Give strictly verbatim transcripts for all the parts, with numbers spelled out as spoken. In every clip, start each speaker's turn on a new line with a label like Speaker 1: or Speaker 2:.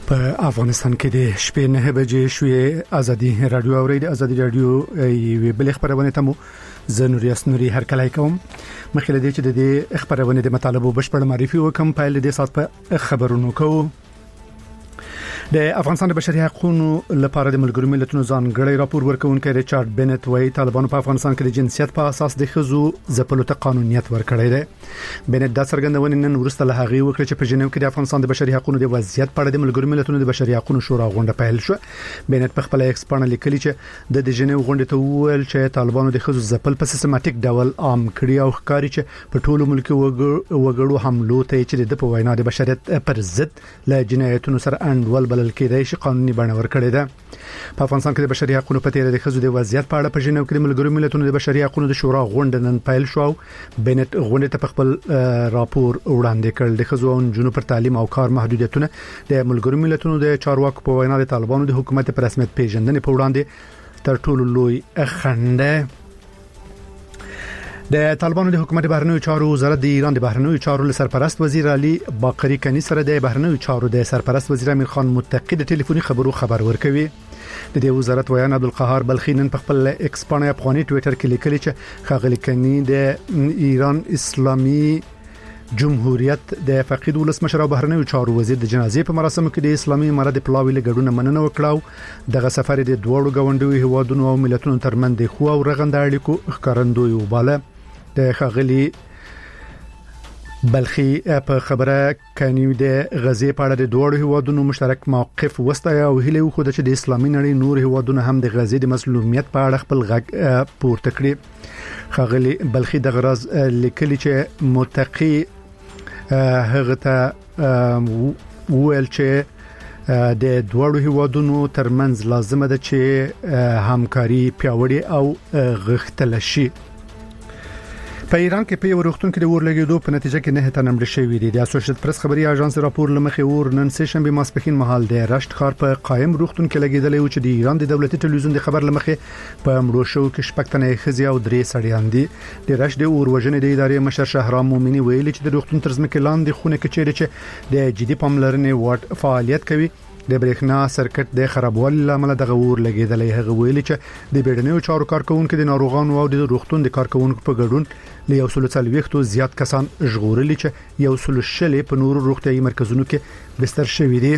Speaker 1: په افغانستان کې د شپې نه بجې شوې ازادي رادیو اورید ازادي رادیو یو بل خبرونه تمو زنوري اسنوري هر کله کوم مخکې د دې چې د خبرونه د مطالبه بشپړ معرفي وکم په دې سات په خبرونو کوو د افغانستان د بشري حقوقو لپاره د ملګرو ملتونو ځانګړی راپور ورکوونکی ریچارډ بنت وايي طالبانو په افغانستان کې د جنسیت په اساس د خزو ځپلو ته قانونیت ورکړی دی. بنت دا څرګندونه نن ورسته له هغه وکړه چې په جنیو کې د افغانستان د بشري حقوقو د وضعیت په اړه د ملګرو ملتونو د بشري حقوقو شورا غونډه پیل شو. بنت په خپل ایکس باندې لیکلي چې د جنیو غونډه ته وویل چې طالبانو د خزو ځپل په سیستماتیک ډول عام کړی او ښکاري چې په ټولو ملکي وګړو حملو ته چې د په وینا د بشریت پر ضد له جنایتونو سره انډول بلل کېدای شي قانوني بڼه ورکړې ده. په افغانستان کې د بشري حقوقو په تیر د خزو د وضعیت په اړه په جنیو کې د ملګرو ملتونو د بشري حقوقو د شورا غونډه نن پیل شو. بنت غونډه ته خپل راپور وړاندې کړ. د خزو او جنونو پر تعلیم او کار محدودیتونه د ملګرو ملتونو د چارواکو په وینا د طالبانو د حکومت پر رسمیت پیژندنې په وړاندې تر ټولو لوی خنډ. د طالبانو د حکومت بهرنیو چارو وزارت د ایران د بهرنیو چارو سرپرست وزیر علي باقری کني سره د بهرنیو چارو د سرپرست وزیر امیر خان متقی د ټلیفوني خبرو خبر ورکوي. د دې وزارت ویان عبدالقهار بلخی نن په خپل ایکس باندې افغاني ټوئیټر کې لیکلي چې خاغلی کني د ایران اسلامي جمهوریت د فقید ولسمشر او بهرنیو چارو وزیر د جنازې په مراسمو کې د اسلامي امارت د پلاوی لګډونه مننه وکړه. دغه سفر د دوړو غونډوي هوادونو او ملتونو ترمن د خو او رغند اړیکو ښکارندوی وباله. د خاغلی بلخی په خبره کاني د غزې په اړه د دوړو هوادونو مشترک موقف وستایا او هله خو د اسلامي نړۍ نور هوادونو هم د غزې د مسلومیت په اړه خپل غږ پورته کړی. خاغلی بلخی د غراز لیکلي چې متقی هغه ته وویل چې د دوړو هوادونو ترمنځ لازمه ده چې همکاري پیاوړې او غښتل شي. په ایران کې په یو وروختون کې د اور لګیدو په نتیجه کې نه تنه مړ شوی دی. د اسوسییټ پریس خبري اژانس راپور لمخې اور نن سه شنبه ماسپښین مهال د رشت ښار په قائم وروختون کې لګیدل او چې د ایران د دولتي ټلویزیون د خبر لمخې په مړو شو کې شپږ تنه خزي او درې سړیان دي. د رشت د اور وژنې د ادارې مشر شهرام مومنی ویلي چې د وروختون ترڅ مکه لاندې خونه کې چیرې چې د جدي پاملرنې وړ فعالیت کوي د برېښنا سرکټ د خرابوالي لامل د غور لګیدلې. هغه ویلي چې د بیړنیو چارو کارکونکو د ناروغانو او د روغتون د کارکونکو په ګډون له یو سل څلويختو زیات کسان ژغورلي چې یو سل شلې په نورو روغتيایي مرکزونو کې بستر شوي دي.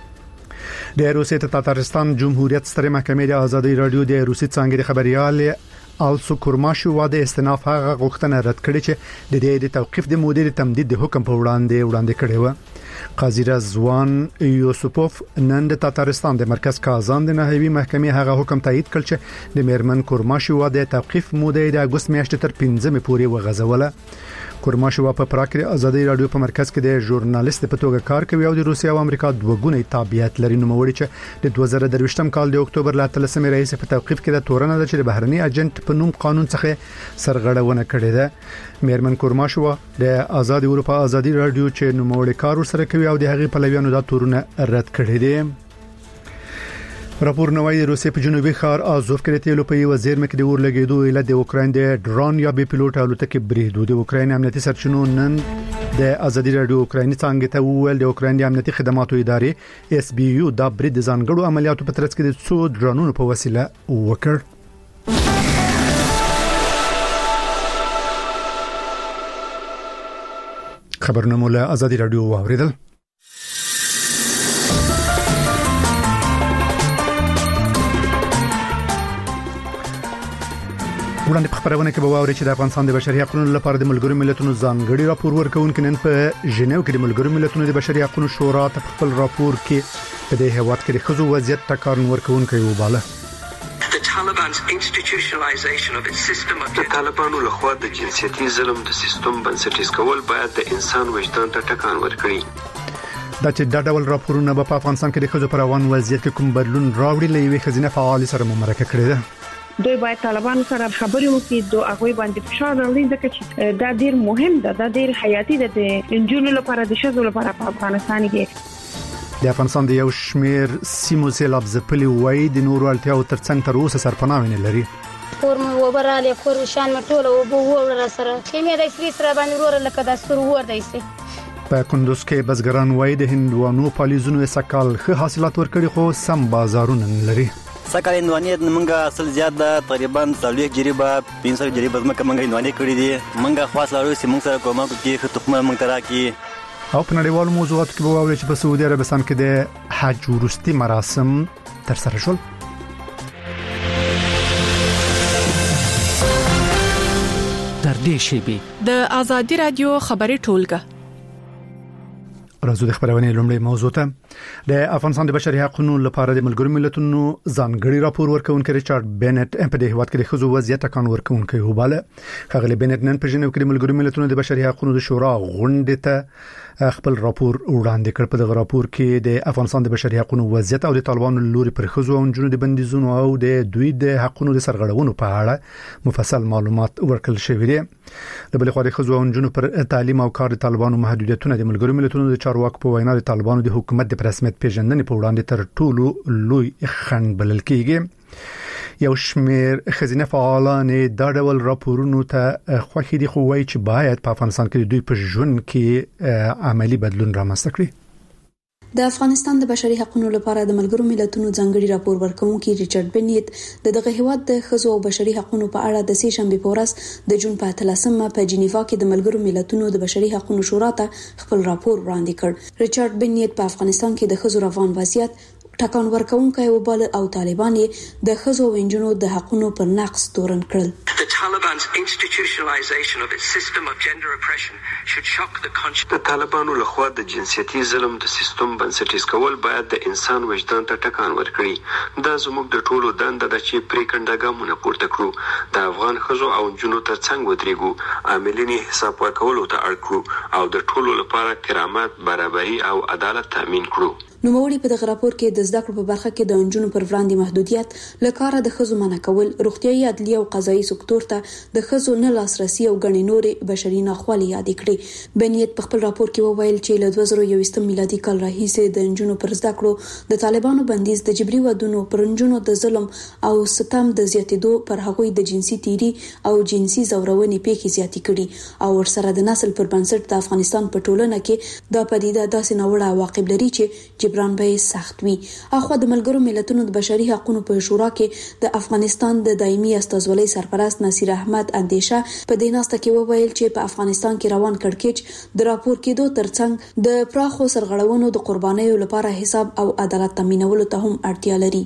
Speaker 1: د روسیې ته تاتارستان جمهوریت ستر محکمې د ازادي رادیو د روسي څنګه د خبريال آلسو کورماشو واده استناف هغه غوښتنه رد کړې چې د دې د توقيف د مودې د تمدید د حکم په وړاندې وړاندې کړی و. قاضي رضوان یوسفوف نن د تاتارستان د مرکز کازان د نهایي محکمې هغه حکم تایید کړ چې د میرمن کورماشو واده توقيف مودې د اگست میاشتې تر پنځمې پورې وغځوله. کورماشو په پراکری ازادي رادیو په مرکز کې د ژورنالیست په توګه کار کوي او د روسیا او امریکا دوه ګونی تابعیت لري. نو موري چې د دوه زره درویشتم کال د اکتوبر ل اتلسمې رئیس په توقيف کې د تورنه د چې بهرني اجنټ په نوم قانون څخه سرغړونه کړې ده. میرمن کورماشو د آزاد اروپا ازادي رادیو چې نو موري کار سره کوي او د هغې پلویانو د تورونه رد کړې دي. راپور نوای د روسیې په جنوبي ښار آزوف کې د تیلو په یو زیرمه کې د اور لګیدو اله د اوکراین د ډرون یا بي پيلوټ الوتکې بریدو. د اوکراین امنیتي سرچینو نن د ازادي رادیو اوکرایني څنګه ته وویل د اوکراین د امنیتي خدماتو ادارې اس بي یو د برید ځانګړو عملیاتو په ترڅ کې د څو ډرونونو په وسیله وکړ. خبرونه مول ازادي رادیو واوریدل. وړاندې په خبرونه کې به واوري چې د افغانستان د بشري حقوقو لپاره د ملګرو ملتونو ځانګړي راپور ورکونکي نن په ژنیو کې د ملګرو ملتونو د بشري حقوقو شورا ته خپل راپور کې په دې هیواد کې د خزو وضعیت ټکان ورکونکي وباله.
Speaker 2: د طالبانو لخوا د جنسيتي ظلم د سیستم بنسټیز کول باید د انسان وجدان ته ټکان ورکړي.
Speaker 1: دا چې دا ډول راپورونه په افغانستان کې د خزو پر روان وضعیت کې کوم بدلون راوړي لوي خزینه فعال سره مرکه کړی ده.
Speaker 3: دوی باید طالبانو سره خبرې وکړي دوی هغه باندې فشار راوړي ځکه چې دا ډیر مهم ده دا ډیر حیاتي ده د انجونو لپاره د شذو لپاره په افغانستان کې.
Speaker 1: د افغانستان د یو شمیر سیمو سیلاب ځپلي وای د نورو اړتیاو ترڅنګ تر اوسه سرپناه نه لري.
Speaker 4: کور مو وبراله کور شان مټوله او بو ور سره کیمه د سری سره باندې ور لکه د سر ور دی سي
Speaker 1: په کندوز کې بزګران وایي د هندوانو پالیزونو سکال ښه حاصلات ورکړي خو سم بازارونه لري.
Speaker 5: سکال هندواني منګه اصل زیات ده تقریبا څلوېښت جریبه پنځه جریبه زمکه منګه هندواني کړي دي منګه خاص لرو چې موږ سره کومه کې تخمه موږ ترا کې
Speaker 1: او په نړیوالو موضوعاتو کې به واوري چې په سعودي عربستان کې د حج وروستي مراسم تر سره شول.
Speaker 6: تر دې شی د آزادي رادیو خبري ټولګه راځو د خبرونه لومړی موضوع ته. د افغانستان د بشري حقوقو لپاره د ملګرو ملتونو ځانګړي راپور ورکونکي ریچارډ بینټ ام په د هیواد کې د خزو وضعیت کان ورکونکي وباله. خغلی بینټ نن په جنیو کې د ملګرو ملتونو د بشري حقوقو د شورا غونډه ته خپل راپور وړاندې کړ. په دغه راپور کې د افغانستان د بشري حقوقو وضعیت او د طالبانو لوري پر خزو او جنونو د بندیزونو او د دوی د حقوقو د سرغړونو په اړه مفصل معلومات ورکړل شوې دي. د بل خو د خزو او جنونو پر تعلیم او کار د طالبانو محدودیتونه د ملګرو ملتونو د چارواکو په وینا د طالبانو د حکومت د رسمیت پیژندنې په وړاندې تر ټولو لوی خنډ بلل کېږي. یو شمېر خزینه فعالان د ډول راپورونو ته خوښ دي خو وايي چې باید په افغانستان کې دوی په ژوند کې عملی بدلون رامنځته کړي.
Speaker 7: د افغانستان د بشري حقوقو لپاره د ملګرو ملتونو ځانګړي راپور ورکوونکي ریچارډ بینټ د دغه هیواد د خزو او بشري حقوقو په اړه د سې شنبه په ورځ د جون په اتلسمه په جنیوا کې د ملګرو ملتونو د بشري حقوقو شورا ته خپل راپور وړاندې کړ. ریچارډ بینټ په افغانستان کې د خزو روان وضعیت ټاکان ورکوونکي وبال او طالبان د خزو او انجونو د حقوقو پر نقص تورن کړل.
Speaker 2: The Taliban's institutionalization of its system of gender oppression should shock the conscience. د طالبانو لخوا د جنسيتي ظلم د سیستم بنسټیز کول باید د انسان وجدان ته ټکان ورکړي. دا زموږ د ټولو دنده ده چې پریکنده ګامونه پورته کړو، د افغان خزو او انجونو ترڅنګ ودرېږو، عاملین حساب ورکولو ته اړ کړو او د ټولو لپاره کرامت، برابري او عدالت تامین کړو.
Speaker 7: نوموړي په دغه راپور کې د زده کړو په برخه کې د انجونو پر وړاندې محدودیت، لکاره د خزو منع کول، روغتيایي، عدلي او قضایي سکتور ته د خزو نه لاسرسي او غني نورې بشري ناخوالې یاد کړې. بنیت په خپل راپور کې وویل چې له دوه زره یو میلادي کال راهیسې د انجونو پر زده کړو د طالبانو بندیز د جبري ودونو پر انجونو د ظلم او ستم د زیاتېدو پر هغوی د جنسي تیری او جنسي زورونې پیښې زیاتې کړي او ورسره د نسل پر بنسټ د افغانستان په ټولنه کې دا پدیده داسې نوړه عواقب لري چې جبران به سخت وي. اخو د ملګرو ملتونو د بشري حقوقو په شورا کې د افغانستان د دایمي استازولۍ سرپرست نصیر احمد اندیشه په دیناسته کې وویل چې په افغانستان کې روان کړکېچ د راپور کېدو ترڅنګ د پراخو سرغړونو د قربانیو لپاره حساب او عدالت تامینولو ته هم اړتیا لري.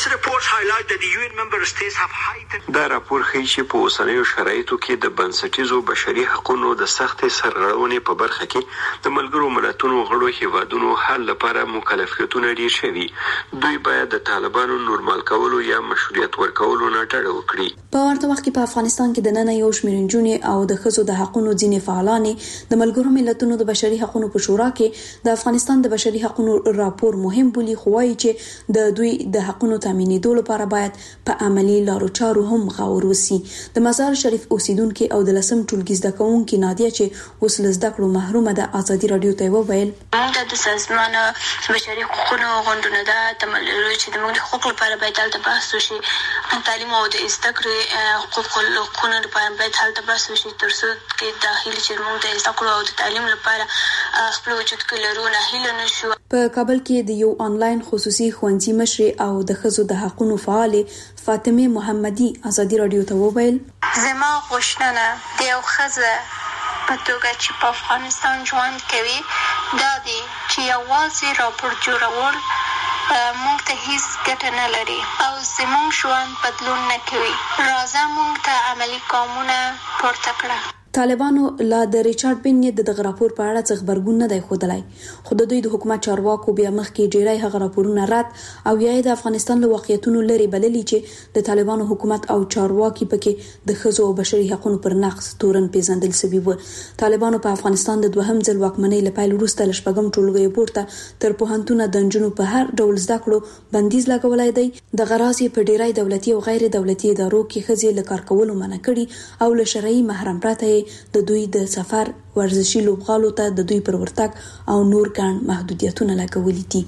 Speaker 2: دا راپور ښیي چې په اوسنیو شرایطو کې د بنسټیزو بشري حقوقو د سختې سرغړونې په برخه کې د ملګرو ملتونو غړو هیوادونو حل لپاره مکلف ډیر شوی. دوی باید د طالبانو نورمال کولو یا مشروعیت ورکولو نه ډډه وکړي.
Speaker 7: په ورته وخت کې په افغانستان کې د نن یو شمېر نجونې او د خزو د حقوقو ځینې فعالان د ملګرو ملتونو د بشري حقوقو په شورا کې د افغانستان د بشري حقوقو راپور مهم بولي، خو وايي چې د دوی د حقوقو تامینېدو لپاره باید په عملی لارو چارو هم غور وسی. د مزار شریف اوسیدونکو او د لسم ټولګي زده کوونکو نادیه چې اوس له زده کړو محرومه ده آزادي رادیو ته وویل
Speaker 8: موږ د سازمان بشري حقوقو غونډونه ده تملل چې د موږ حقوق لپاره باید تل بحث وشي، تعلیم او د زده کړې حقوق لپاره باید تل بحث وشي ترڅو کې داخلي چې موږ د زده کړو او د تعلیم لپاره خپل وجود کې لرو نه هیله نشو.
Speaker 7: په کابل کې د یو آنلاین خصوصي ښوونځي مشر او د خزو د حقوقو فعال فاطمه محمدي آزادي رادیو ته وویل
Speaker 8: زما غوښتنه د یو خزه په توګه چې په افغانستان ژوند کوي دا دی چې یوازې راپور جوړول موږ ته هیڅ ګټه نه لري او زموږ ژوند بدلون نه کوي. راځه موږ ته عملی ګامونه پورته کړو.
Speaker 7: طالبانو لا د ریچارډ بینټ د دغه راپور په اړه څه خبرګون نه دی ښودلی، خو د دوی د حکومت چارواکو بیا مخکې ډیری هغه راپورونه رد او یا د افغانستان له واقعیتونو لري بللي چې د طالبانو حکومت او چارواکي پکې د خزو او بشري حقوقو پر نقض تورن پیژندل شوی و. طالبانو په افغانستان د دوهم ځل واکمنۍ لپاره وروسته له شپږم ټولګي پورته تر پوهنتون د انجونو په هر ډول زده کړو بندیز لګولای دی. د غراضي په ډیری دولتي او غیر دولتي ادارو کې خزي له کار کولو منع کړي او له شرعي محرم پرته د دوی د سفر ورزشي لوبغالو ته د دوی پر ورتګ او نور ګڼ محدودیتونه لګولې دي.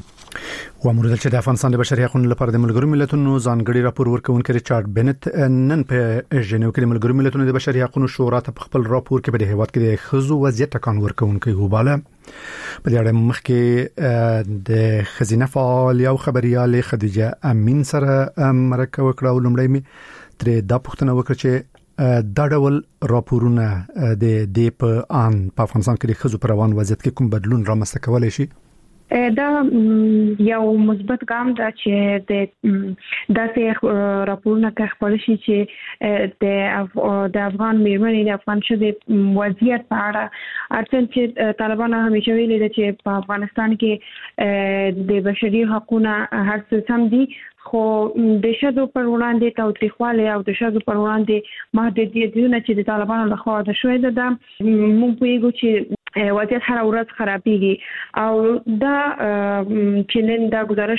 Speaker 1: و امروز چې د افغانستان د بشري حقوقو لپاره د ملګرو ملتونو ځانګړي راپور ورکونکي ریچارډ بنت نن په ژنیو کې د ملګرو ملتونو د بشري حقوقو شورا ته خپل راپور کې په هیواد کې د خزو وضعیت ټکان ورکونکي وباله. په دې اړه مخکې د خزینه فعال یو خبريال خدیجه امین سره مرکه وکړه او لومړی می تر دا پوښتنه وکړه چې دا ډول راپورونه د دې په ان په افغانستان کې د خزو پر روان وضعیت کې کوم بدلون رامنځته کولای شي؟
Speaker 3: دا یو مثبت ګام ده چې د داسې راپورونه کې خپل شي چې د د افغان میرمنې د افغان شوه وضعیت په اړه اټن چې طالبان همیشه ویلي دي چې په افغانستان کې د بشري حقوقو هر څه سم دي، خو د شذو پر وړاندې تاوتریخواله او د شذو پر وړاندې محدودیتونه چې د طالبانو لخوا د شوې ده موږ پیګو چې وضعیت هر ورځ خرابېږي او دا چې نن دا گزارش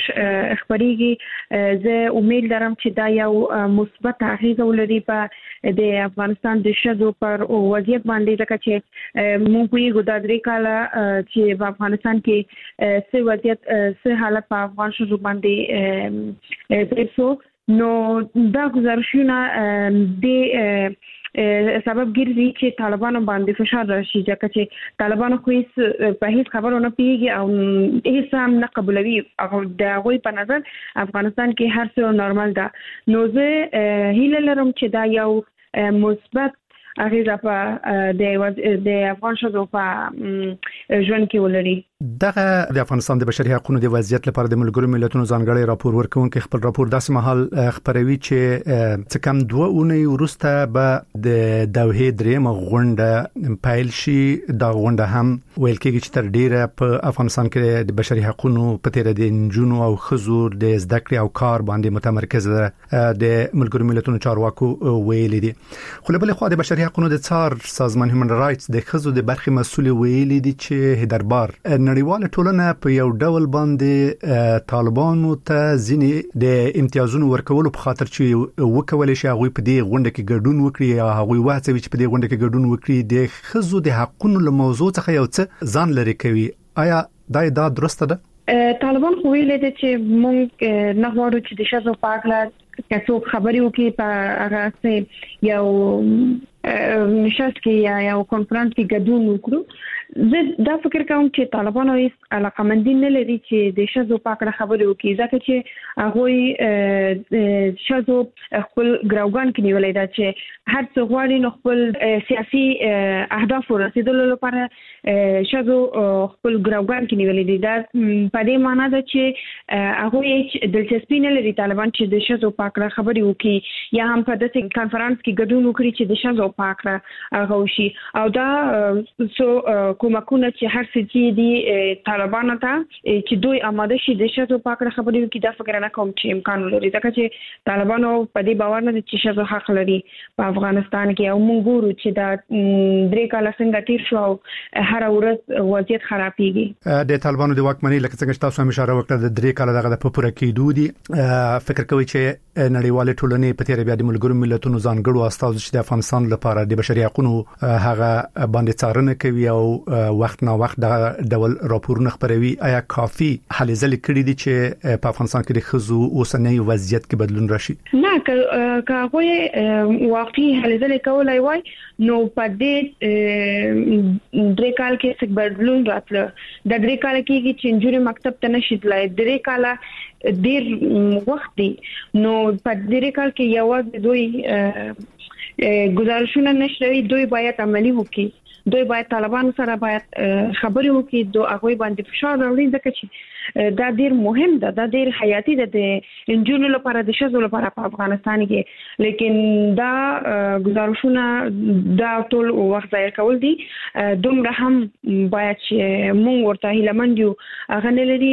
Speaker 3: خبريږي زه امید لرم چې دا یو مثبت اغیزه ولري په د افغانستان د شذو پر وضعیت باندې ځکه چې موږ پیګو دا درې کاله چې په افغانستان کې څه وضعیت څه حالت په افغان شذو باندې پېښو نو دا گزارشونه د سبب ګرځي چې طالبانو باندې فشار راشي ځکه چې طالبانو خو په هیڅ خبرونه پیږي او هیڅ هم نه قبولوي او د هغوی په نظر افغانستان کې هر څه نورمال ده. نو زه هیله لرم چې دا یو مثبت اغیزه په د د افغان شذو په ژوند کې ولري.
Speaker 1: دغه د افغانستان د بشري حقوقو د وضعیت لپاره د ملګرو ملتونو ځانګړي راپور ورکونکي خپل راپور داسې مهال خبروي چې څه کم دوه اونۍ وروسته به د دوحې درېمه غونډه پایل شي. دا غونډه هم ویل کېږي چې تر ډیره په افغانستان کې د بشري حقوقو په تیر د انجونو او خزو د زده کړې او کار باندې متمرکز ده د ملګرو ملتونو چارواکو ویلي دي. خو له بل خوا د بشري حقوقو د څار سازمان هیومن رائټس د خزو د برخې مسؤل ویلي دي چې هدربار نړیواله ټولنه په یو ډول باندې طالبانو ته ځینې د امتیازونو ورکولو په خاطر چې وکولای شي هغه په دې غونډه کې ګډون وکړي یا هغه واسوي چې په دې غونډه کې ګډون وکړي د خزو د حقوقو له موضوع څخه یو څه ځان لري کوي. آیا دا دا درسته ده؟
Speaker 3: طالبان خو ویل دي چې موږ نه غواړو چې د شذو په اړه کڅوک خبري وکړي په هغه څه یو نشست کې یا یو کانفرنس کې ګډون وکړو. زه دا فکر کوم چې طالبانو هیڅ علاقمندي نه لري چې د شذو په اړه خبرې وکړي ځکه چې هغه شذو خپل ګراوګان کې نیولای دا چې هر څه غواړي نو خپل سیاسي اهداف ورسېدلو لپاره شذو خپل ګراوګان کې نیولای دي. دا په دې معنی ده چې هغه هیڅ دلچسپي نه لري طالبان چې د شذو په اړه خبرې وکړي یا هم په داسې کانفرنس کې ګډون وکړي چې د شذو په اړه هغه وشي. او دا سو کومکونه چې هر څه دي طالبانو ته چې دوی آماده شي د شذو په اړه خبرې وکړي دا فکر نه کوم چې امکان لري ځکه چې طالبانو په دې باور نه دي چې شذو حق لري په افغانستان کې او موږ ګورو چې دا درې کاله څنګه تیر شو او هر ورځ وضعیت خرابېږي. د
Speaker 1: طالبانو د واکمنۍ لکه څنګه تاسو هم اشاره وکړه د درې کاله دغه په پوره کېدو دي. فکر کوي چې نړیواله ټولنې په تیر بیا د ملګرو ملتونو ځانګړو استازو چې د افغانستان لپاره د بشري حقوقو هغه باندې څارنه کوي او وخت نا وخت د ډول راپورونه خبروي، آیا کافي هلې ځلې کړې دي چې په افغانستان کې د خزو اوسنۍ وضعیت کې بدلون راشي؟
Speaker 3: نه که هغه واقعي هلې ځلې کولای وای نو په دې درې کال کې څه بدلون راتله. د درې کال کې چې نجونې مکتب ته نشي تلای درې کال ډیر وخت دی نو په درې کال کې یوازې دوی گزارشونه نشروي، دوی باید عملی وکړي، دوی باید طالبان سره باید خبرې وکړي، دوی هغه باندې فشار راوړي ځکه چې دا ډیر مهم ده، دا ډیر حیاتي ده د انجونو لپاره د شذو لپاره په افغانستان کې. لیکن دا گزارشونه دا ټول وخت ضایع کول دي. دومره هم باید چې مونږ ورته هیلمند یو هغه نه لري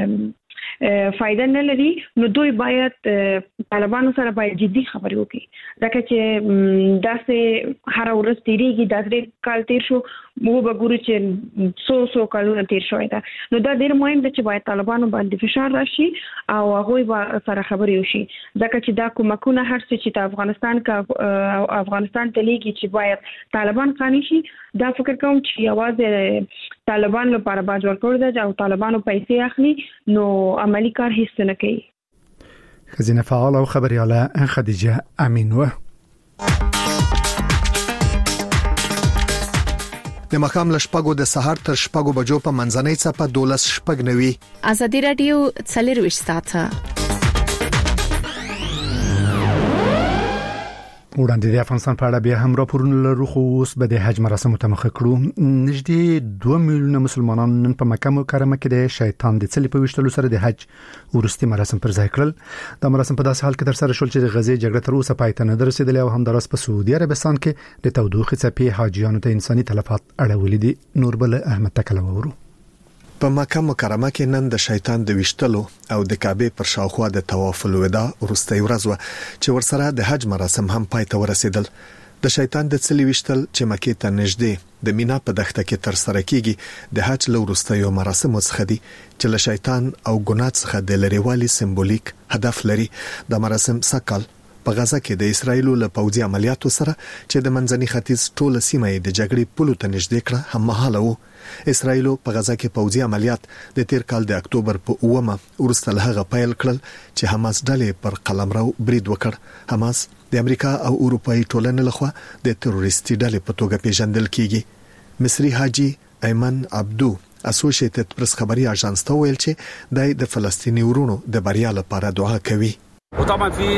Speaker 3: فائدہ نه لري نو دوی باید طالبانو سره باید جدي خبرې وکړي ځکه چې داسې هر ورځ تیریږي د درې کال تیر شو موږ به ګورو چې څو څو کلونه تیر شوی ده نو دا ډیر مهم ده چې باید طالبانو باندې فشار راشي او هغه به سره خبرې وشي ځکه چې دا کومکونه هر څه چې د افغانستان کا افغانستان ته لیږي چې باید طالبان قانع شي دا فکر کوم چې یوازې طالبان لپاره باج ورکول دي او طالبانو پیسې اخلي نو عملی کار هیڅ نه کوي.
Speaker 1: خزینه فعال او خبرياله خدیجه امین و
Speaker 9: د مخام لشپګو د سحر تر شپګو بجو په منځنۍ چپه دولس شپګ نوي.
Speaker 10: ازادي رادیو څلور وشتاته
Speaker 1: وړاندې د افغانستان په اړه بیا هم راپورونه لرو خو اوس به د حج مراسم متمخ کړو. نږدې دوه میلیونه مسلمانان نن په مکه مکرمه کې د شیطان د څلي په وشتلو سره د حج ورستي مراسم پر ځای کړل. دا مراسم په داسې حال کې تر سره شول چې د غزې جګړه تر اوسه پای ته نه رسیدلې او هم درس په سعودي عربستان کې د تودوخې څپې حاجیانو ته انساني تلفات اړولې دي. نوربل احمد تکلو ورو
Speaker 9: په مکه مکرمه کې نن د شیطان د وشتلو او د کعبه پر شاوخوا د طواف الوداع ورستي ورځ و چې ورسره د حج مراسم هم پای ته ورسیدل. د شیطان د څلي وشتل چې مکه ته نږدې د مینا په دښته کې تر سره کیږي د حج لورستیو مراسم څخه دي چې له شیطان او ګناه څخه د لریوالي سمبولیک هدف لري. د مراسم سکل په غزا کې د اسرایل له پوځي عملیاتو سره چې د منځني ختیځ ټوله سیمه د جګړې پولو ته نږدې کړه هم مهاله وو. اسرایل په غزا کې پوځي عملیات د تیر کال د اکتوبر په اومه ورسته له هغه پیل کړل چې حماس ډلې پر قلمرو برید وکړ. حماس د امریکا او اروپאי ټولنې لخوا د تروریستي ډلې په توګه پیژندل کیږي. مصری حاجی ایمن عبدو اسوسییټډ پریس خبري اژانس ته ویل چې د فلسطیني ورونو د بریا لپاره دعا کوي.
Speaker 11: وطبعا في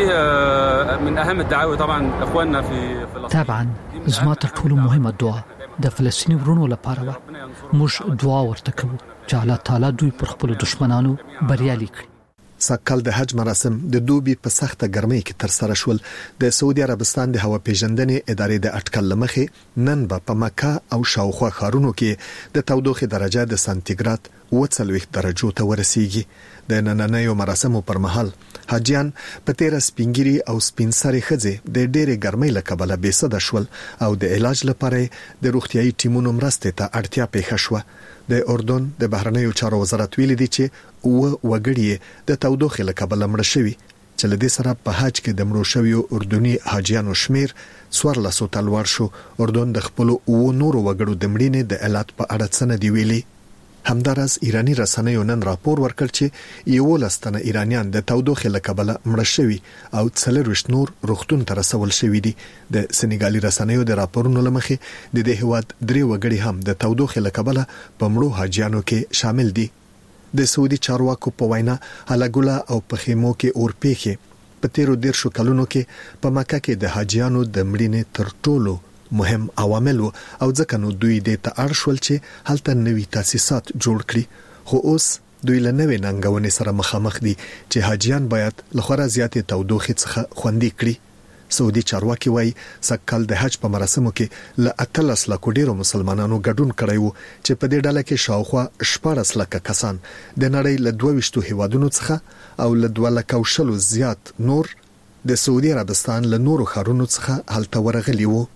Speaker 11: من اهم الدعاوى طبعا اخواننا في فلسطين.
Speaker 12: طبعا زما تر ټولو مهمه دعا د فلسطیني ورونو لپاره و. موږ دعا ورته کوو چې الله تعالی دوی پر خپل دشمنانو بریالي کړي.
Speaker 9: سکل د حج مراسم د دوبي په سخته ګرمۍ کې تر سره شول. د سعودي عربستان د هوا پیژندنې ادارې د اټکل لمخې نن به په مکه او شاوخوا ښارونو کې د تودوخې درجه د سانتیګراد وڅلويخ درجو ته ورسیږي. د نننیو مراسمو پر مهال حاجیان په تیر سپینګری او سپینسري خځه د ډېرې ګرمۍ له کبله بېسده شول او د علاج لپاره د روغتيایي ټیمونو مرسته ته اړتیا پیښ شوه. د اردن د بهرنیو چارو وزارت ویلي دی چې و وګړي د تودوخې له کبله مړ شوي چې لدې سره په حج کې د مړو شویو اردني حاجیانو شمیر څوارلس ته لوړ شو. اردن د خپل او نورو وګړو د مړینې د علت په اړه څه نه دی ویلي. همدارس ایرانی رسنیو نن راپور ورکړ چې یو لستنه ایرانیان د تودوخې له کبله مړ شوي او څلرويشت نور روغتون ته رسول شوي دي. د سنیګالي رسنیو د راپورونو لمخې د دې هواد درې وګړي هم د تودوخې له کبله په مړو حاجیانو کې شامل دي. د سعودي چارواکو په وینا هلاګولا او په خیمو کې اور پیښې په تیرو ډیر شو کلونو کې په مکه کې د حاجیانو د مړینې تر ټولو مهم عوامل او ځکه نو دوی د تاړ شول چې هلته نوي تاسیسات جوړ کړي. خو اوس دوی له نوې ننګونې سره مخامخ دي چې حاجیان باید له خورا زیاتې تودوخې څخه خوندي کړي. سعودي چارواکي وایي سکل د حج په مراسمو کې له اتلس لکو ډیرو مسلمانانو ګډون کړی وو چې په دې ډله کې شاوخوا شپږ لکه کسان د نړۍ له دوه ویشتو هیوادونو څخه او له دوه لکو شلو زیات نور د سعودي عربستان له نورو ښارونو څخه هلته ورغلي وو.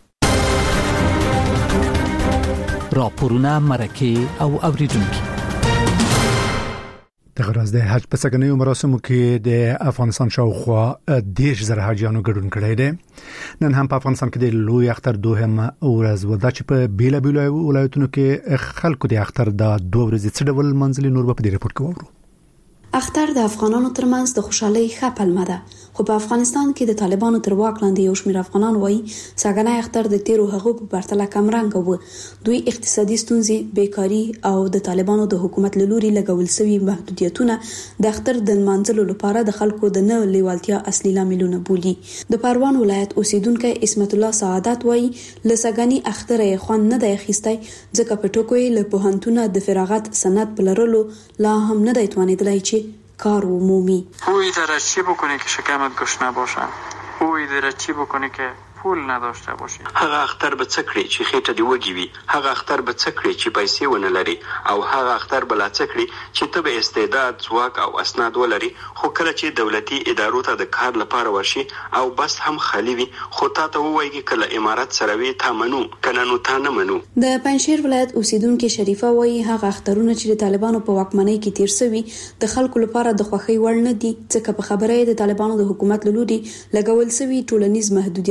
Speaker 12: راپورونه مرکه او اوریدونکو
Speaker 1: د غرض د حج په سګنیو مراسمو کې د افغانستان شاوخوا دیش زره حاجیانو ګډون کړی دی. نن هم په افغانستان کې د لوی اختر دوهم ورځ ودا چې په بیلا بیلا ولایتونو کې خلکو د اختر د دوه ورځې څه ډول منځلي نور په دې رپورت کې وورو.
Speaker 7: اختر د افغانانو ترمنځ د خوشحالۍ ښه پلمه ده، خو په افغانستان کې د طالبانو تر واک لاندې یو شمېر افغانان وایي ساګنای اختر د تیرو هغو په پرتله کم رنګ و. دوی اقتصادي ستونزې، بیکاری او د طالبانو د حکومت له لوري لګول شوي محدودیتونه د اختر د منځلو لپاره د خلکو د نه لیوالتیا اصلي لاملونه بولي. د پروان ولایت اوسیدونکو اسمت الله سعادت وایي له ساګنی اختر یې خوند نه دی اخیستی ځکه په ټکو یې له پوهنتونه د فراغت سند بلرلو لا هم نه دی توانیدلی چې کار عمومی.
Speaker 13: او اداره چی بکنه که شکمت گوش نباشه؟ او اداره چی بکنه که پول نداشته باشی؟
Speaker 2: هغه اختر به څکړي چې خېټه دی وږي وي، هغه اختر به څکړي چې پیسې ونه لري، او هغه اختر بل څکړي چې ته به استعداد، ځواک او اسناد ولري، خو کله چې دولتي ادارو ته د کار لپاره ورشي او بس هم خالی وي، خو تا ته وایي کله امارات سره وي تا منو کنه نو تا نه منو.
Speaker 7: د پنځشیر ولایت اوسیدونکو شریفه وایي هغه اخترونه چې د طالبانو په واکمنۍ کې تیر شوي د خلکو لپاره د خوښۍ وړ نه دي ځکه په خبره د طالبانو د حکومت له لوري لګول شوي ټولنیز محدودیتونه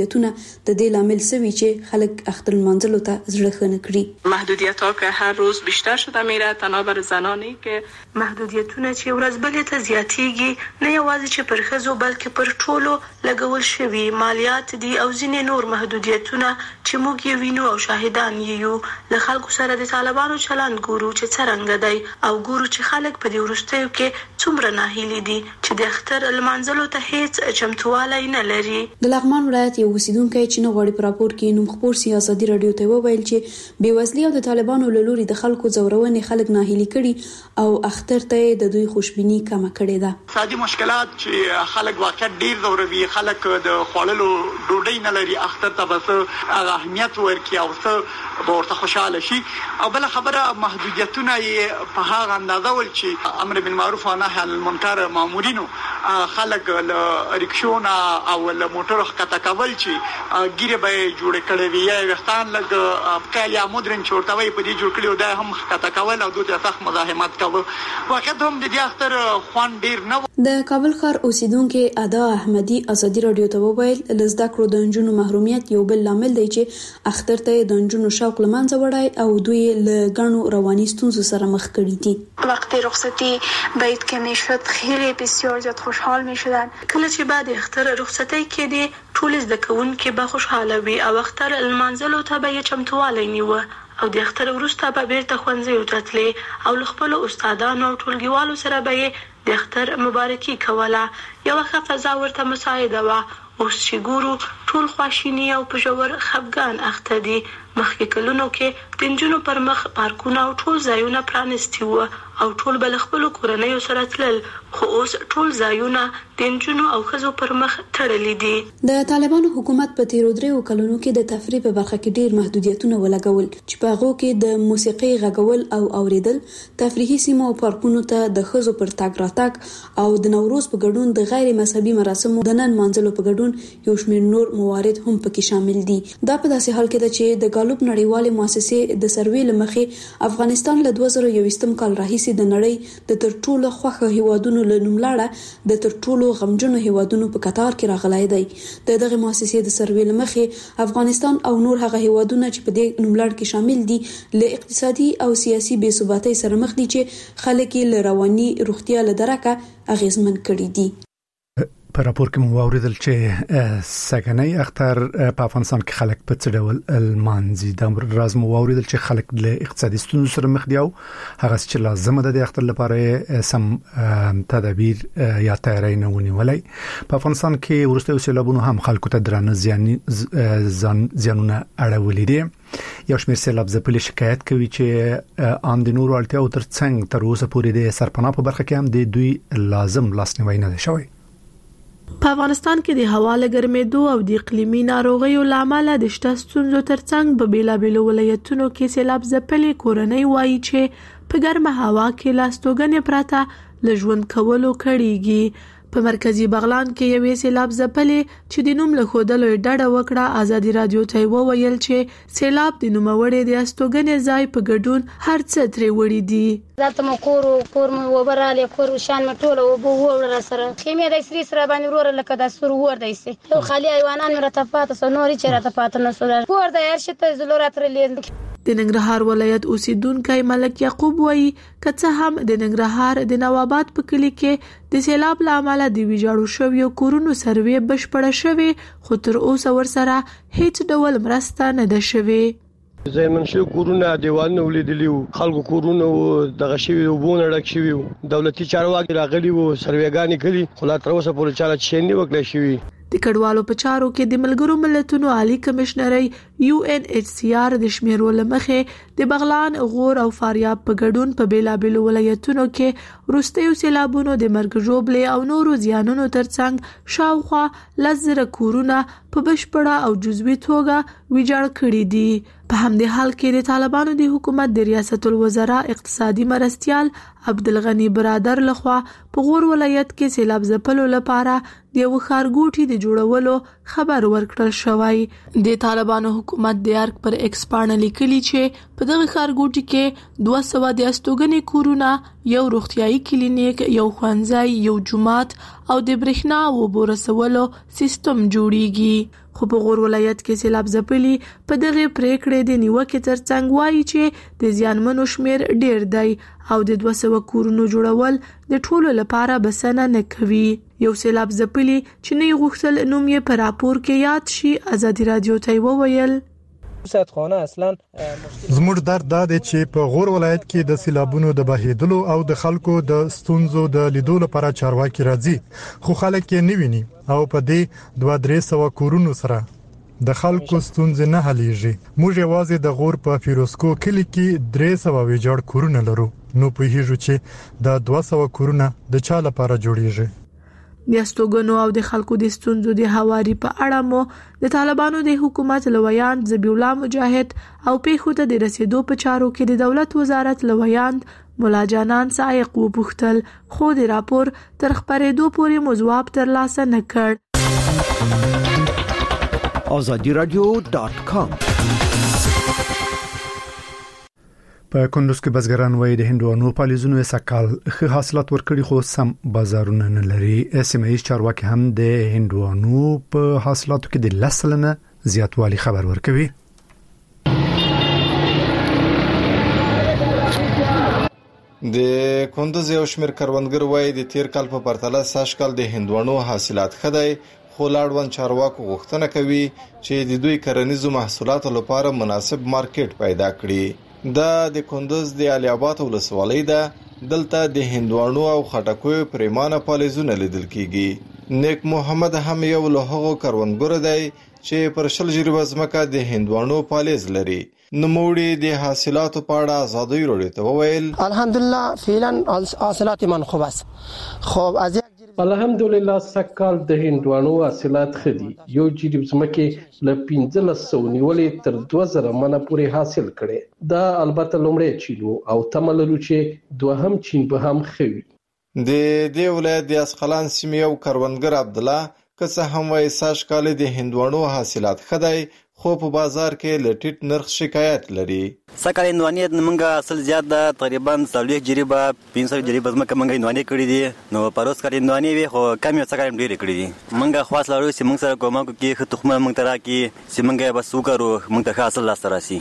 Speaker 7: د دې لامل سوي چې خلک اختر منځلو ته زړه خنه کړي.
Speaker 14: محدودیت‌ها که هر روز بیشتر شده میره تنها بر زنانی که محدودیتونه چې ورځ بلې ته زیاتېږي نه یوازې چې پر ښځو بلکې پر ټولو لګول شوي مالیات دي او ځینې نور محدودیتونه چې موږ یې وینو او شاهدان یو له خلکو سره د طالبانو چلند ګورو چې څرنګه دی او ګورو چې خلک په دې وروستیو کې څومره ناهیلي دي چې د اختر لمانځلو ته هیڅ چمتووالی نه لري.
Speaker 7: د لغمان ولایت یو اوسیدونکی چې نو غواړي په راپور کې نوم خپور سي ازادي رادیو ته وویل چې بېوزلي او د طالبانو له لوري د خلکو ځورونې خلک ناهیلي کړي او اختر ته د دوی خوشبیني کمه کړې ده.
Speaker 15: اقتصادي مشکلات چې خلک واقعا ډیر ځوروي، خلک د خوړلو ډوډۍ نه لري، اختر ته بس اهمیت ورکړي او څه ورته خوشاله شي. او بل خبره محدودیتونه یې په هغه اندازه ول چې امر بالمعروف و نهي عن المنکر مامورینو خلک له ریکشونه او له موټرو ښکته کول چې ګیره به جوړ کړي وي یا وختان لګ کالیا مودرن چورتوي په دې جوړ کړي دا هم ښکته کول او دوی سخت مزاحمت کوي. واقعا هم د دې اختر خوان ډیر نه.
Speaker 7: د کابل ښار اوسیدونکو ادا احمدي ازادي رادیو ته وویل لزدا کړو د انجونو محرومیت یو بل لامل دی چې اختر ته د انجونو شوق لمنځه وړای او دوی له غنو رواني ستونزو سره مخ کړي دي.
Speaker 8: وقتی رخصتی بیت که میشد خیلی بسیار زیاد خوشحال میشدن.
Speaker 14: کله چې بعد اختر رخصتی کې دي ټول زده کوونکي به خوشحاله وي او اختر لمانځلو ته به یې چمتووالی نیوه او د اختر وروسته به بیرته ښوونځیو ته تلې او له خپلو استادانو او ټولګیوالو سره به یې د اختر مبارکي کوله. یوه ښه فضا ورته مساعده وه. اوس چې ګورو ټول خواشیني او په ژور خفګان اخته دي. مخکې کلونو کې د نجونو پر مخ پارکونه او ټول ځایونه پرانستي وو او ټول به له خپلو کورنیو سره تلل، خو اوس ټول ځایونه د نجونو او ښځو پر مخ تړلي دي.
Speaker 7: د طالبانو حکومت په تیرو دریو کلونو کې د تفریح په برخه کې ډیر محدودیتونه ولګول چې په هغه کې د موسیقي غږول او اوریدل، تفریحي سیمو او پارکونو ته د ښځو پر تګ راتګ او د نوروز په ګډون د غیر مذهبي مراسمو د نن منځلو په ګډون یو شمېر نور موارد هم پکې شامل دي. دا په داسې حال کې ده چې د غالوب نړیوالې مؤسسې د سروې لمخې افغانستان له دوه زره یوویشتم کال راهیسې د نړۍ د تر ټولو خوښه هیوادونو له نوملړه د تر ټولو غمجنو هیوادونو په کتار کې راغلی دی. د دغه مؤسسې د سروې لمخې افغانستان او نور هغه هیوادونه چې په دې نوملړ کې شامل دي له اقتصادي او سیاسي بې ثباتۍ سره مخ دي چې خلک یې له رواني روغتیا له درکه اغیزمن کړي دي.
Speaker 1: په راپور کې مو اوریدل چې سګنۍ اختر په افغانستان کې خلک په څه ډول المانځي. د راز مو اوریدل چې خلک له اقتصادي ستونزو سره مخ دي او هغه چې لازم ده د اختر لپاره سم تدابیر یا تیاری نه ونیولای. په افغانستان کې ورسته سیلابونو هم خلکو ته درانه زیان زیانونه اړولې دي. یو شمېر سیلاب ځپلي شکایت کوي چې ان د نورو اړتیاو ترڅنګ تر اوسه پورې د سرپناه په برخه کې هم د دوی لازم لاسنیوي نه شوی.
Speaker 6: په افغانستان کې د هوا له ګرمېدو او د اقلیمي ناروغیو لامل د شته ستونزو ترڅنګ په بیلابېلو ولایتونو کې سیلاب ځپلي کورنۍ وایي چې په ګرمه هوا کې لاستوګنې پراته له ژوند کولو کړيږي. په مرکزی بغلان کې یوې سیلاب ځپلې چې د نوم له خودلو ډډه وکړه. ازادي رادیو ته وویل چې سیلاب د نوموړې د استوګنې ځای په ګډون هر څه ترې وړي دي.
Speaker 4: ذات مو کور کور مو وبراله کور شان مټول او بو ور سره خیمه د سری سره باندې ور لکه د سر ور دیسه یو خالي ایوانان مرتفعات سنوري چې راتفات نه سره ور د ارشته زلورات رلیل.
Speaker 6: د ننګرهار ولایت اوسیدونکو ملک یعقوب وایي کڅه هم د ننګرهار د نواباد په کلی کې د سیلاب لامل د ویجاړو شویو کورونو سروې بشپړه شوه خو تر اوسه ورسره هیڅ ډول مرسته نه ده شوه.
Speaker 16: زمون شو کورونه دیوالونه ولیدلیو خلکو کورونه دغه شوی وبونه ډک شوی دولتي چارواکي راغلي وو سروېګانی کړي خو لا تر اوسه پورې چاله چینی وکړي شوی.
Speaker 6: د کډوالو په چارو کې د ملګرو ملتونو عالی کمشنري یو ان ایچ سی آر د شمیرو لمخې د بغلان غور او فاریاب په ګډون په بیلابېلو ولایتونو کې وروستیو سیلابونو د مرګ ژوبلې او نورو زیانونو ترڅنګ شاوخوا لزر کورونه په بشپړه او جزوي توګه ویجاړ کړي دي. په همدې حال کې د طالبانو د حکومت د ریاست الوزرا اقتصادي مرستيال عبدالغنی برادر لخوا په غور ولایت کې سیلاب ځپلو لپاره د یو ښارګوټي د جوړولو خبر ورکړل شوی. د طالبانو حکومت د ارګ پر ایکس پاڼه لیکلي چې په دغه ښارګوټي کې دوه سوه د استوګنې کورونه، یو روغتيایي کلینیک، یو ښوونځی، یو جومات او د برېښنا او اوبو رسولو سیستم جوړیږي.
Speaker 14: خو په غور ولایت کې سیلاب ځپلي په دغه پریکړې د نیوکې ترڅنګ وایي چې د زیانمنو شمیر ډیر دی او د دوه سوه کورونو جوړول د ټولو لپاره بسنه نه کوي. یو سیلاب ځپلي چې نه غوښتل نوم یې په راپور کې یاد شي ازادي رادیو ته وویل
Speaker 17: ساتخانه اصلا
Speaker 18: زموږ درد دا دی چې په غور ولایت کې د سیلابونو د بهیدلو او د خلکو د ستونزو د لیدو لپاره چارواکي راځي خو خلک یې نه ویني او په دې دوه درې سوه کورونو سره د خلکو ستونزې نه حلیږي. موږ یوازې د غور په فیروزکو کلی کې درې سوه ویجاړ کورونه لرو نو په هیڅ چې د دوه سوه کورونه د چا لپاره جوړیږي.
Speaker 14: د استوګنو او د خلکو د ستونزو د هواري په اړه مو د طالبانو د حکومت لویاند ذبیح الله مجاهد او پیښو ته د رسیدو په چارو کې د دولت وزارت لویاند مولا جانان سائق وپوښتل خو د راپور تر خبرېدو پورې مو ځواب ترلاسه نه کړ.
Speaker 19: azadi radio dot com
Speaker 1: په کندوز کې بزګران وایي د هندوانو پالیزونو سکال ښه حاصلات ورکړي خو سم بازارونه نه لري. سیمه‌ایز چارواکي هم د هندوانو په حاصلاتو کې د لسلنه زیاتوالی خبر ورکوي.
Speaker 20: د کندوز یو شمېر کروندګر وایي د تیر کال په پرتله سږ کال د هندوانو حاصلات ښه دی خو لاړوند چارواکو غوښتنه کوي چې د دوی کرنیزو محصولاتو لپاره مناسب مارکیټ پیدا کړي. دا د کندوز د علي آباد ولسوالۍ ده. دلته د هندوانو او خټکو پریمانه پالیزونه لیدل کیږي. نیک محمد هم یو له هغو کروندګرو دی چې پر شل جریبه ځمکه د هندوانو پالیز لري. نوموړي د حاصلاتو په اړه ازادي راډیو ته وویل
Speaker 17: الحمدلله فعلا حاصلات من خوب است. خب از
Speaker 21: الحمدلله سکال د هندوانو حاصلات خدي یو جریب ځمکه ل پنځلس سوه نیولې تر دوه زره منه پورې حاصل کړي. دا البته لومړی چینو او تملرو چې دوهم چین به هم خوي.
Speaker 20: د دې ولایت د اسقلان سیمې یو کروندګر عبد الله که هم وایي سږ کال د هندوانو حاصلات خدای خو په بازار کې لټیټ نرخ شکایت لري.
Speaker 5: سکه هندوانې منګه اصل زیات ده تقریبا څلوېښت جریبه پنځه سوه جریبه ځمکه منګه هندوانې کړي دي نو پروس کال هندوانې وي خو کم یو څه کال ډېرې کړي دي. منګه خواست لرو چې موږ سره کومک وکړي ښه تخمه موږ ته راکړي چې موږ بس وکړو موږ ته ښه حاصل لاسته راسي.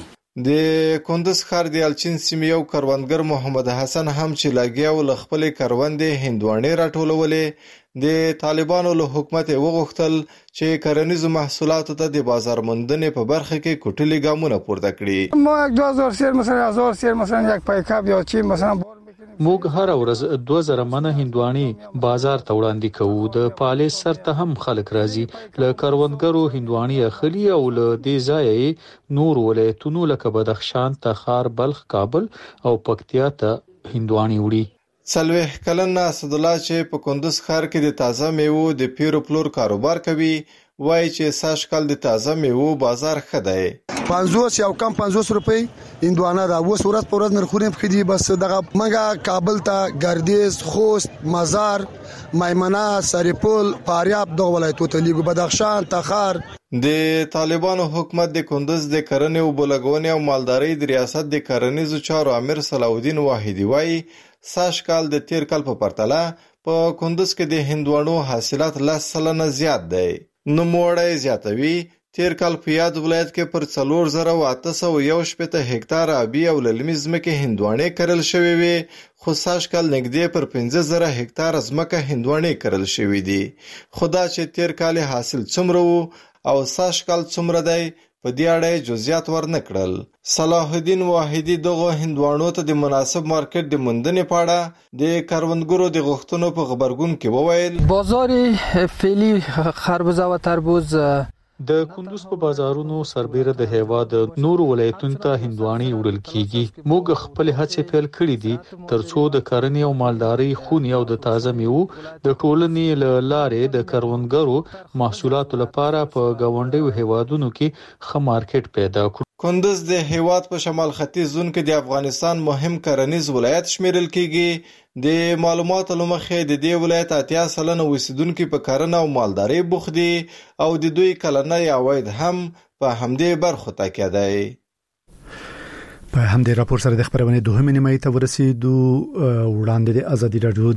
Speaker 20: د کندوز ښار د الچین سیمې یو کروندګر محمد حسن هم چې لګیا و له خپلې کروندې هندوانې راټولولې د طالبانو له حکومت وغوښتل چې کرنیزو محصولاتو ته د بازار موندنې په برخه کې کوټلي ګامونه پورته کړي.
Speaker 22: ما یک دو هزار سیر مثلا هزار سیر مثلا یک پیکاپ یا چی مثلا
Speaker 23: موږ هر ورځ دوه زره منه هندوانې بازار ته وړاندې کوو. د پالیس سر ته هم خلک راځي له کروندګرو هندوانې اخلي او له دې ځایه نور ولایتونو لکه بدخشان، تخار، بلخ، کابل او پکتیا ته هندوانې وړي.
Speaker 20: څلوېښت کلن اسدالله چې په کندوز ښار کې د تازه میوو د پیرو پلور کاروبار کوي وایي چې سږ کال د تازه میوو بازار ښه دی.
Speaker 22: پنځوس او کم پنځوس روپۍ هندوانه را اوس ورځ په ورځ نرخونه پخې دي. بس دغه منګه کابل ته ګردیز، خوست، مزار، میمنه، سرپل، فاریاب دغه ولایتو ته لیږو، بدخشان، تخار.
Speaker 20: د طالبانو حکومت د کندوز د کرنې او بلګونې او مالدارۍ د ریاست د کرنیزو چارو امیر صلاح الدین واحدی وایي سږ کال د تیر کال په پرتله په کندوز کې د هندوانو حاصلات لس سلنه زیات دی. نوموړی زیاتوي تیر کال په یاد ولایت کې پر څلور زره او اته سوه یو شپېته هکتار آبي او للمي ځمکې هندوانې کرل شوې وې خو سږ کال نږدې پر پنځه زره هکتار ځمکه هندوانې کرل شوې دي. خو دا چې تیر کال حاصل څومره وو او سږ کال څومره دی په دې اړه جزئیات ورنه کړل. صلاح الدین واحدی دغه هندوانو ته د مناسب مارکیټ د موندنې په اړه د کروندګرو د غوښتنو په خبرګون کې وویل
Speaker 17: بازار فعلی خربوزه و تربوز
Speaker 23: د کندوز په بازارونو سربېره د هیواد نور ولایتونو ته هندوانې وړل کیږي. موږ خپل هڅې پیل کړې دي ترڅو د کرنې او مالدارۍ خونې او د تازه میوو د ټولنې له لارې د کروندګرو محصولاتو لپاره په ګاونډیو هیوادونو کې ښه مارکیټ پیدا کړو.
Speaker 20: کندوز د هیواد په شمال ختیځ زون کې د افغانستان مهم کرنیز ولایت شمیرل کیږي. د معلوماتو لمخې د دې ولایت اتیا سلنه اوسیدونکو په کرنه او مالدارۍ بوخت دي او د دوی کلنی عواید هم په همدې برخو تکیه دی.
Speaker 1: په همدې راپور سره د خبرونه دوهمه نیمه ته ورسېدو. وړاندې د ازادي رادیو